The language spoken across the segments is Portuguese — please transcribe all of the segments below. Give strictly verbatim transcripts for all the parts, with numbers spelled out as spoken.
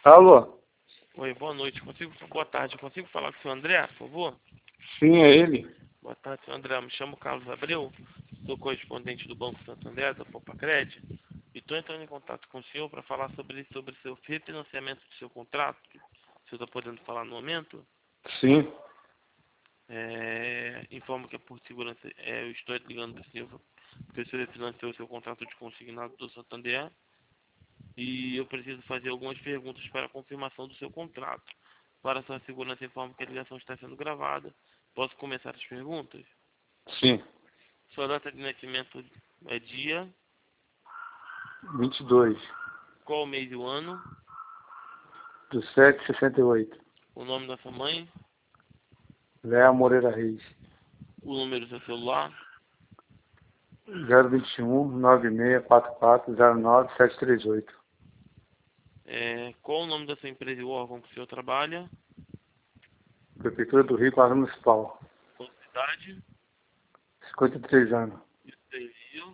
Alô? Oi, boa noite. Consigo, boa tarde. Consigo falar com o senhor André, por favor? Sim, é ele. Boa tarde, senhor André. Me chamo Carlos Abreu, sou correspondente do Banco Santander, da Popacred, e estou entrando em contato com o senhor para falar sobre sobre seu refinanciamento do seu contrato. O senhor está podendo falar no momento? Sim. É, informo que é por segurança, é, eu estou ligando para o senhor porque o senhor refinanciou o seu contrato de consignado do Santander e eu preciso fazer algumas perguntas para a confirmação do seu contrato. Para sua segurança, informo que a ligação está sendo gravada. Posso começar as perguntas? Sim. Sua data de nascimento é dia, vinte e dois qual o mês e o ano, do sete de sessenta e oito. o nome da sua mãe, Léa Moreira Reis. o número do seu celular, zero vinte e um, nove seis quatro quatro, zero nove sete três oito. é, qual o nome da sua empresa e o órgão que o senhor trabalha, Prefeitura do Rio, Guarda Municipal. qual cidade, cinquenta e três anos. e o seu envio,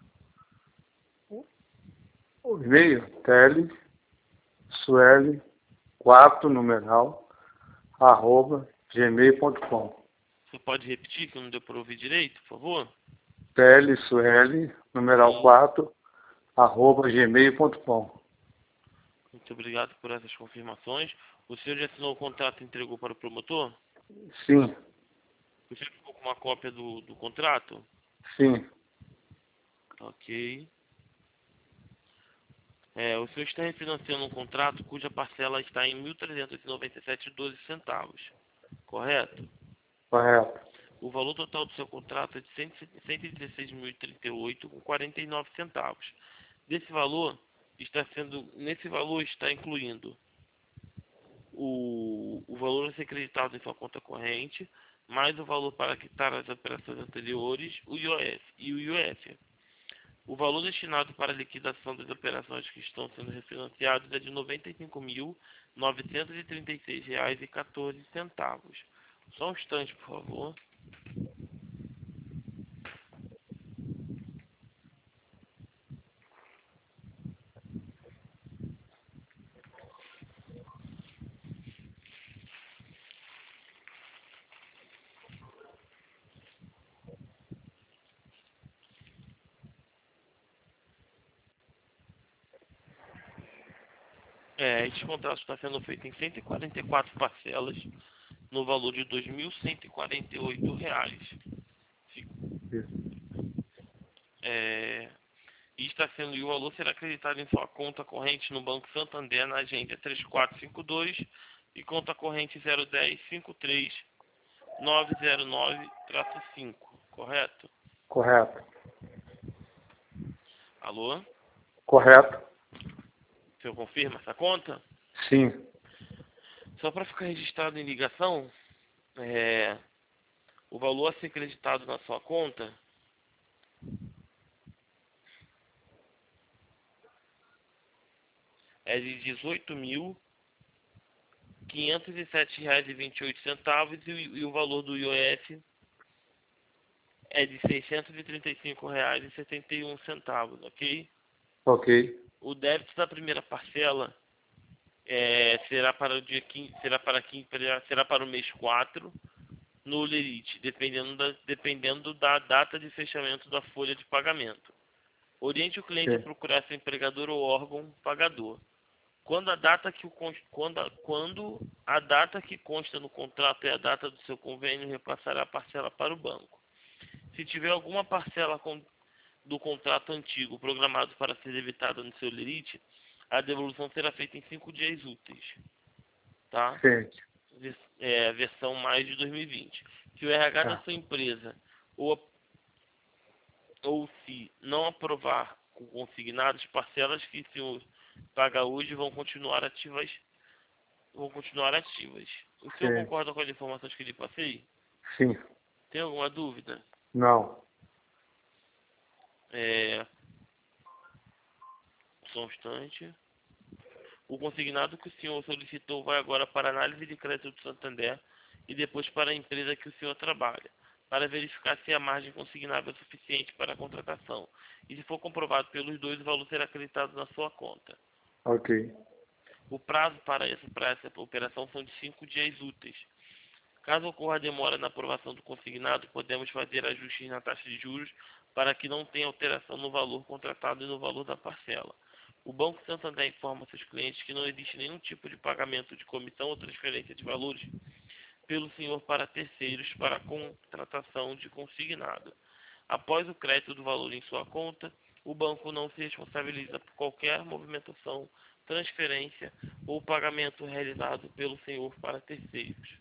O e-mail, tele, sueli, quatro, numeral, arroba, gmail ponto com. você pode repetir que não deu para ouvir direito, por favor? tele, sueli, numeral Sim. quatro, arroba, gmail ponto com. Muito obrigado por essas confirmações. O senhor já assinou o contrato e entregou para o promotor? Sim, O senhor ficou com uma cópia do, do contrato? sim, Ok. É, o senhor está refinanciando um contrato cuja parcela está em mil trezentos e noventa e sete vírgula doze centavos, correto? correto. O valor total do seu contrato é de cento e dezesseis mil e trinta e oito vírgula quarenta e nove centavos. Desse valor está sendo, nesse valor está incluindo o, o valor a ser acreditado em sua conta corrente, mais o valor para quitar as operações anteriores, o I O F e o I O F. O valor destinado para a liquidação das operações que estão sendo refinanciadas é de noventa e cinco mil novecentos e trinta e seis reais e quatorze centavos. Só um instante, por favor. É, este contrato está sendo feito em cento e quarenta e quatro parcelas, no valor de dois mil cento e quarenta e oito reais. É, e está sendo, e o valor será acreditado em sua conta corrente no Banco Santander, na agenda três quatro cinco dois e conta corrente zero um zero cinco três nove zero nove cinco, correto? Correto. Alô? Correto. O senhor confirma essa conta? Sim. Só para ficar registrado em ligação, é, o valor a ser acreditado na sua conta é de dezoito mil quinhentos e sete reais e vinte e oito centavos e, e o valor do I O F é de seiscentos e trinta e cinco reais e setenta e um centavos, ok? Ok. O débito da primeira parcela é, será para o dia quinze, será para quinze, será para o mês quatro no Lerite, dependendo da, dependendo da data de fechamento da folha de pagamento. Oriente o cliente a Ok. procurar seu empregador ou órgão pagador. Quando a data que, o, quando, a, quando a data que consta no contrato é a data do seu convênio, repassará a parcela para o banco. Se tiver alguma parcela com, do contrato antigo programado para ser debitada no seu lerite, a devolução será feita em cinco dias úteis. Tá? Certo. É, versão mais de dois mil e vinte. Se o R H da Tá. sua empresa ou, ou se não aprovar com consignados, parcelas que o senhor paga hoje vão continuar ativas vão continuar ativas. O senhor Certo. concorda com as informações que lhe passei? Sim. Tem alguma dúvida? Não. É, só um instante. O consignado que o senhor solicitou vai agora para a análise de crédito do Santander e depois para a empresa que o senhor trabalha, para verificar se a margem consignável é suficiente para a contratação. E se for comprovado pelos dois, o valor será acreditado na sua conta. Ok. O prazo para essa, para essa operação são de cinco dias úteis. Caso ocorra demora na aprovação do consignado, podemos fazer ajustes na taxa de juros para que não tenha alteração no valor contratado e no valor da parcela. O Banco Santander informa seus clientes que não existe nenhum tipo de pagamento de comissão ou transferência de valores pelo senhor para terceiros para a contratação de consignado. Após o crédito do valor em sua conta, o banco não se responsabiliza por qualquer movimentação, transferência ou pagamento realizado pelo senhor para terceiros.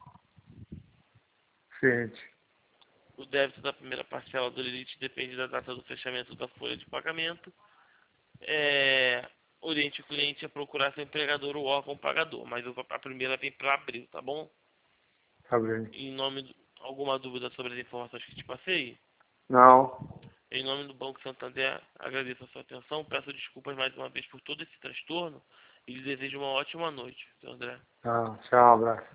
Ciente. O débito da primeira parcela do limite depende da data do fechamento da folha de pagamento. É, oriente o cliente a procurar seu empregador ou órgão pagador, mas a primeira vem para abril, tá bom? Tá bem. Em nome do, alguma dúvida sobre as informações que te passei? Não. Em nome do Banco Santander, agradeço a sua atenção, peço desculpas mais uma vez por todo esse transtorno e lhe desejo uma ótima noite, seu André. Tá. Tchau, um abraço.